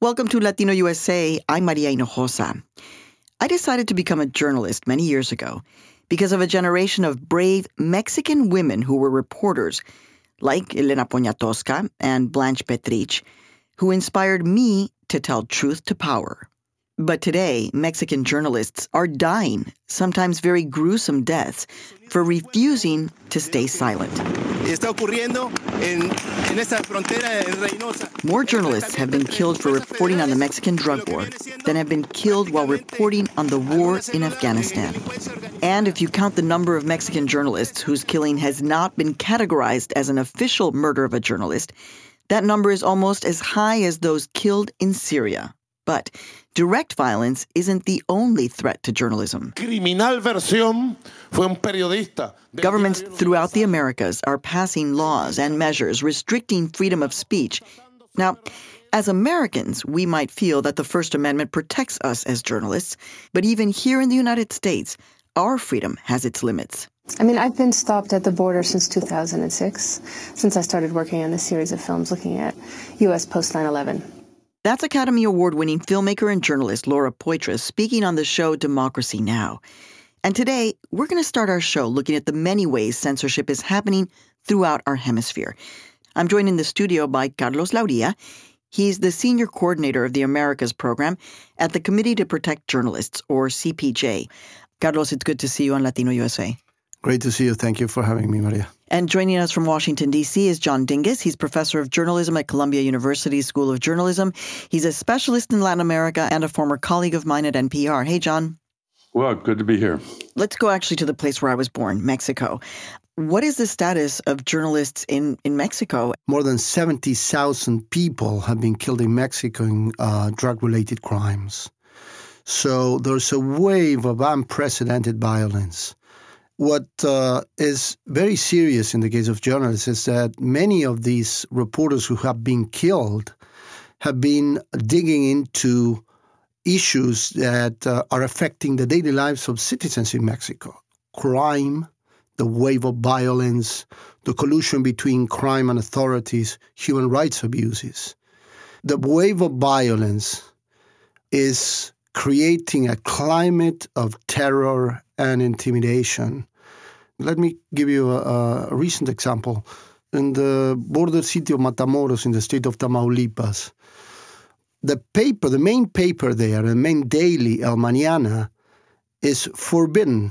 Welcome to Latino USA. I'm Maria Hinojosa. I decided to become a journalist many years ago because of a generation of brave Mexican women who were reporters, like Elena Poniatowska and Blanche Petrich, who inspired me to tell truth to power. But today, Mexican journalists are dying, sometimes very gruesome deaths, for refusing to stay silent. More journalists have been killed for reporting on the Mexican drug war than have been killed while reporting on the war in Afghanistan. And if you count the number of Mexican journalists whose killing has not been categorized as an official murder of a journalist, that number is almost as high as those killed in Syria. But direct violence isn't the only threat to journalism. Governments throughout the Americas are passing laws and measures restricting freedom of speech. Now, as Americans, we might feel that the First Amendment protects us as journalists, but even here in the United States, our freedom has its limits. I've been stopped at the border since 2006, since I started working on this series of films looking at U.S. post-9/11. That's Academy Award-winning filmmaker and journalist Laura Poitras speaking on the show Democracy Now! And today, we're going to start our show looking at the many ways censorship is happening throughout our hemisphere. I'm joined in the studio by Carlos Lauria. He's the senior coordinator of the Americas program at the Committee to Protect Journalists, or CPJ. Carlos, it's good to see you on Latino USA. Great to see you. Thank you for having me, Maria. And joining us from Washington, D.C. is John Dinges. He's professor of journalism at Columbia University School of Journalism. He's a specialist in Latin America and a former colleague of mine at NPR. Hey, John. Well, good to be here. Let's go actually to the place where I was born, Mexico. What is the status of journalists in Mexico? More than 70,000 people have been killed in Mexico in drug-related crimes. So there's a wave of unprecedented violence. What is very serious in the case of journalists is that many of these reporters who have been killed have been digging into issues that are affecting the daily lives of citizens in Mexico. Crime, the wave of violence, the collusion between crime and authorities, human rights abuses. The wave of violence is creating a climate of terror and intimidation. Let me give you a recent example. In the border city of Matamoros in the state of Tamaulipas, the main paper there, the main daily, El Mañana, is forbidden,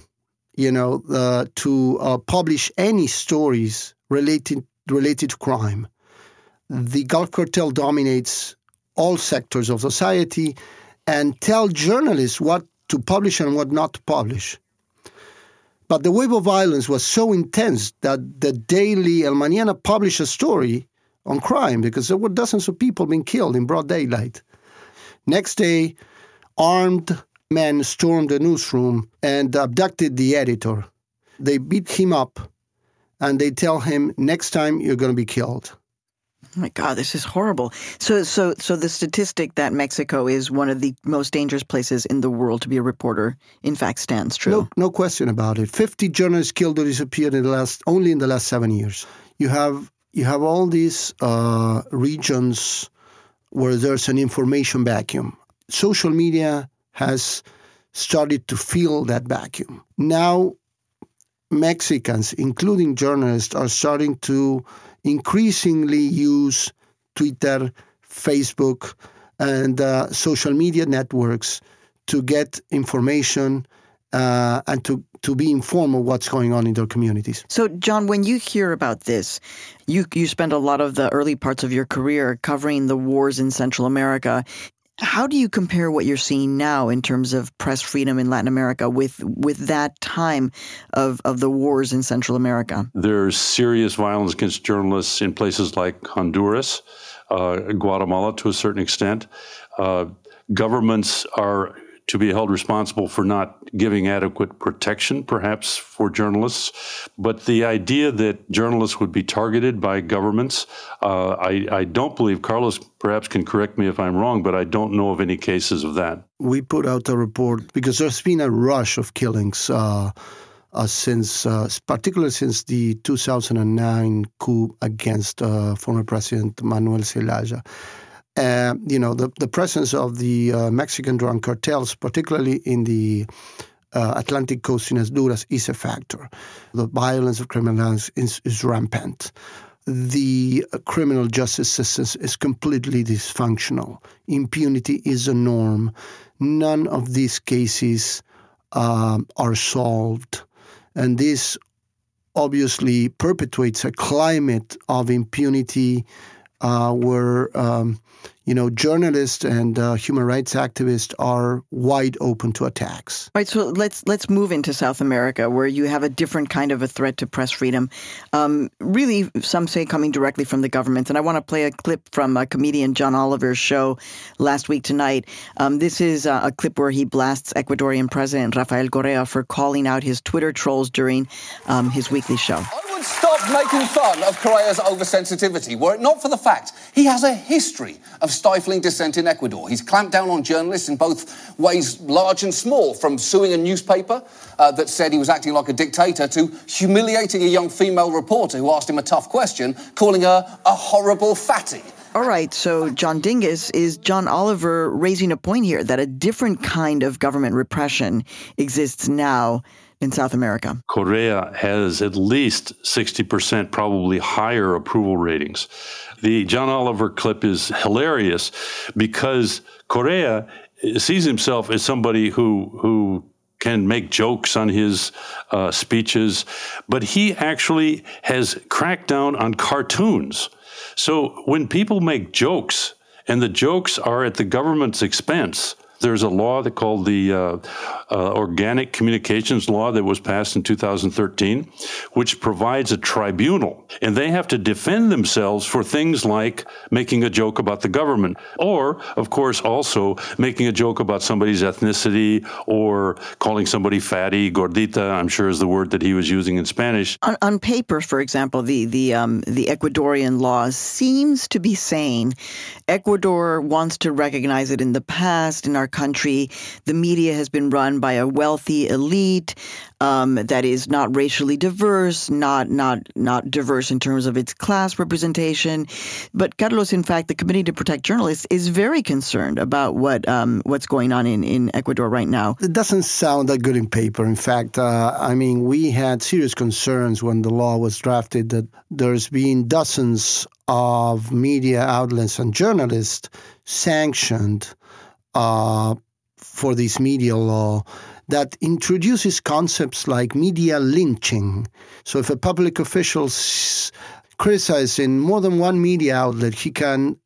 to publish any stories related to crime. The Gulf Cartel dominates all sectors of society and tell journalists what to publish and what not to publish. But the wave of violence was so intense that the daily El Mañana published a story on crime because there were dozens of people being killed in broad daylight. Next day, armed men stormed the newsroom and abducted the editor. They beat him up and they tell him, next time you're going to be killed. Oh my God, this is horrible. So the statistic that Mexico is one of the most dangerous places in the world to be a reporter, in fact, stands true. No question about it. 50 journalists killed or disappeared only in the last 7 years. You have all these regions where there's an information vacuum. Social media has started to fill that vacuum. Now, Mexicans, including journalists, are starting to increasingly use Twitter, Facebook, and social media networks to get information and to be informed of what's going on in their communities. So, John, when you hear about this, you spend a lot of the early parts of your career covering the wars in Central America. How do you compare what you're seeing now in terms of press freedom in Latin America with that time of the wars in Central America? There's serious violence against journalists in places like Honduras, Guatemala to a certain extent. Governments are to be held responsible for not giving adequate protection, perhaps, for journalists. But the idea that journalists would be targeted by governments, I don't believe, Carlos perhaps can correct me if I'm wrong, but I don't know of any cases of that. We put out a report because there's been a rush of killings particularly since the 2009 coup against former President Manuel Zelaya. the presence of the Mexican drug cartels, particularly in the Atlantic coast in Honduras, is a factor. The violence of criminals is rampant. The criminal justice system is completely dysfunctional. Impunity is a norm. None of these cases are solved. And this obviously perpetuates a climate of impunity where journalists and human rights activists are wide open to attacks. All right, so let's move into South America, where you have a different kind of a threat to press freedom. Really, some say coming directly from the government. And I want to play a clip from comedian John Oliver's show last week tonight. This is a clip where he blasts Ecuadorian President Rafael Correa for calling out his Twitter trolls during his weekly show. Stop making fun of Correa's oversensitivity, were it not for the fact he has a history of stifling dissent in Ecuador. He's clamped down on journalists in both ways, large and small, from suing a newspaper that said he was acting like a dictator to humiliating a young female reporter who asked him a tough question, calling her a horrible fatty. All right, so John Dingus, is John Oliver raising a point here that a different kind of government repression exists now in South America? Correa has at least 60%, probably higher approval ratings. The John Oliver clip is hilarious because Correa sees himself as somebody who can make jokes on his speeches, but he actually has cracked down on cartoons. So when people make jokes, and the jokes are at the government's expense, there's a law called the Organic Communications Law that was passed in 2013, which provides a tribunal, and they have to defend themselves for things like making a joke about the government, or, of course, also making a joke about somebody's ethnicity or calling somebody fatty, gordita, I'm sure is the word that he was using in Spanish. On paper, for example, the Ecuadorian law seems to be saying Ecuador wants to recognize it in the past. In our country, the media has been run by a wealthy elite that is not racially diverse, not diverse in terms of its class representation. But Carlos, in fact, the Committee to Protect Journalists is very concerned about what's going on in Ecuador right now. It doesn't sound that good in paper. In fact, we had serious concerns when the law was drafted that there's been dozens of media outlets and journalists sanctioned for this media law that introduces concepts like media lynching. So if a public official criticizes in more than one media outlet, he can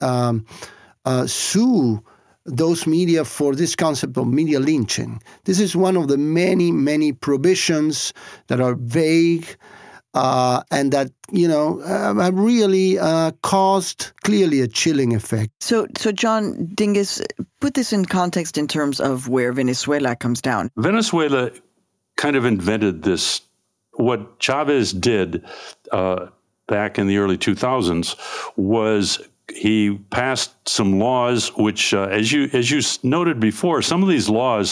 sue those media for this concept of media lynching. This is one of the many, many provisions that are vague and that, have really caused clearly a chilling effect. So John Dingus, put this in context in terms of where Venezuela comes down. Venezuela kind of invented this. What Chavez did back in the early 2000s was he passed some laws which, as you noted before, some of these laws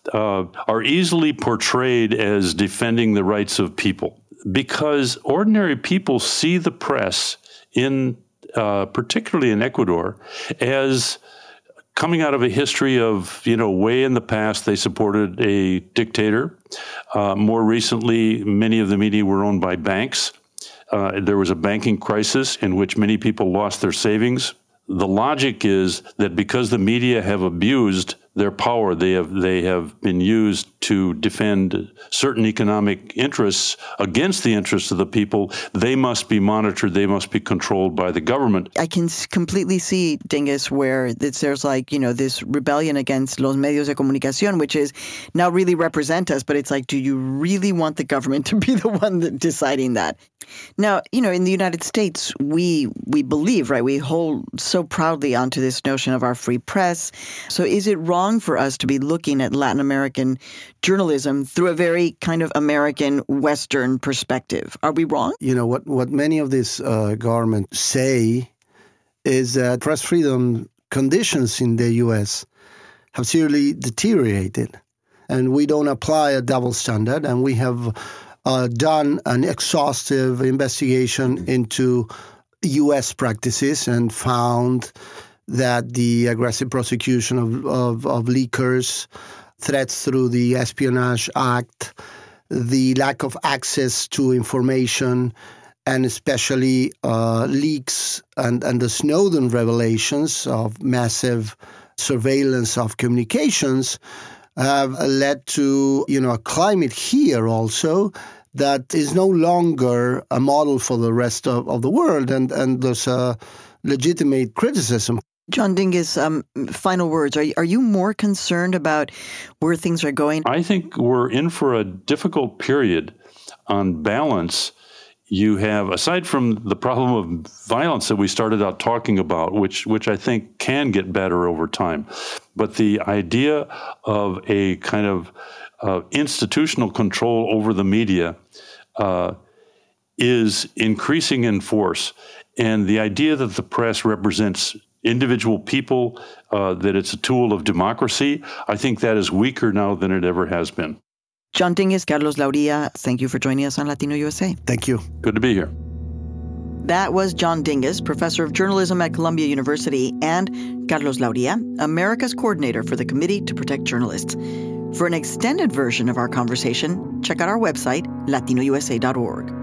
are easily portrayed as defending the rights of people, because ordinary people see the press particularly in Ecuador, as coming out of a history of, way in the past they supported a dictator. More recently, many of the media were owned by banks. There was a banking crisis in which many people lost their savings. The logic is that because the media have abused their power, they have been used to defend certain economic interests against the interests of the people. They must be monitored. They must be controlled by the government. I can completely see, Dingus, where there's this rebellion against los medios de comunicación, which is now really represent us. But it's like, do you really want the government to be the one deciding that? Now, in the United States, we believe, right, we hold so proudly onto this notion of our free press. So is it wrong for us to be looking at Latin American journalism through a very kind of American Western perspective? Are we wrong? What many of these governments say is that press freedom conditions in the U.S. have seriously deteriorated, and we don't apply a double standard, and we have done an exhaustive investigation into U.S. practices and found that the aggressive prosecution of leakers, threats through the Espionage Act, the lack of access to information, and especially leaks and the Snowden revelations of massive surveillance of communications have led to a climate here also that is no longer a model for the rest of the world, and there's a legitimate criticism. John Dinges, final words. Are you more concerned about where things are going? I think we're in for a difficult period. On balance, you have, aside from the problem of violence that we started out talking about, which I think can get better over time, but the idea of a kind of institutional control over the media is increasing in force. And the idea that the press represents individual people, that it's a tool of democracy, I think that is weaker now than it ever has been. John Dinges, Carlos Lauria, thank you for joining us on Latino USA. Thank you. Good to be here. That was John Dinges, professor of journalism at Columbia University, and Carlos Lauria, America's coordinator for the Committee to Protect Journalists. For an extended version of our conversation, check out our website, latinousa.org.